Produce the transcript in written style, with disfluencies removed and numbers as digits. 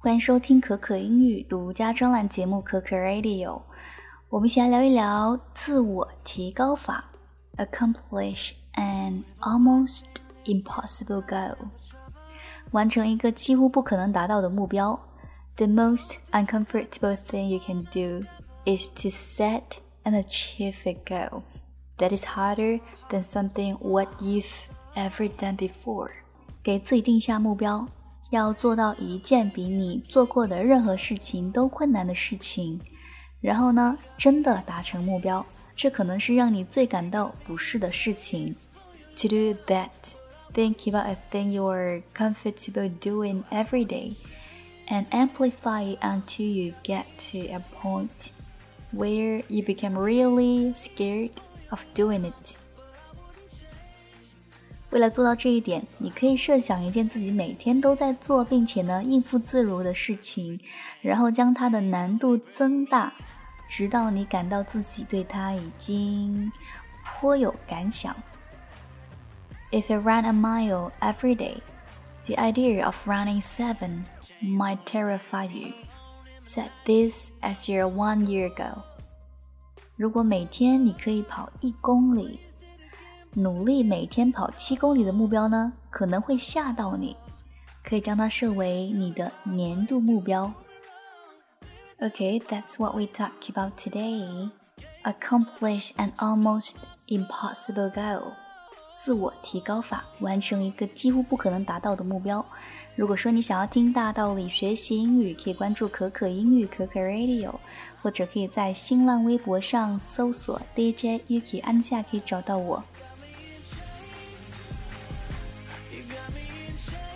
欢迎收听可可英语独家专栏节目可可 Radio。 我们一起来聊一聊自我提高法 Accomplish an almost impossible goal， 完成一个几乎不可能达到的目标。 The most uncomfortable thing you can do is to set and achieve a goal that is harder than something what you've ever done before。 给自己定下目标，要做到一件比你做过的任何事情都困难的事情，然后呢，真的达成目标，这可能是让你最感到不适的事情。 To do that, think about a thing you are comfortable doing every day and amplify it until you get to a point where you become really scared of doing it。为了做到这一点，你可以设想一件自己每天都在做并且呢应付自如的事情，然后将它的难度增大，直到你感到自己对它已经颇有感想。 If you run a mile every day, the idea of running 7 might terrify you. Set this as your 1-year goal. 如果每天你可以跑1公里，努力每天跑7公里的目标呢，可能会吓到你，可以将它设为你的年度目标。 Okay, that's what we talk about today. Accomplish an almost impossible goal. 自我提高法，完成一个几乎不可能达到的目标。如果说你想要听大道理学习英语，可以关注可可英语可可 Radio， 或者可以在新浪微博上搜索 DJ Yuki 按下可以找到我。You got me in check.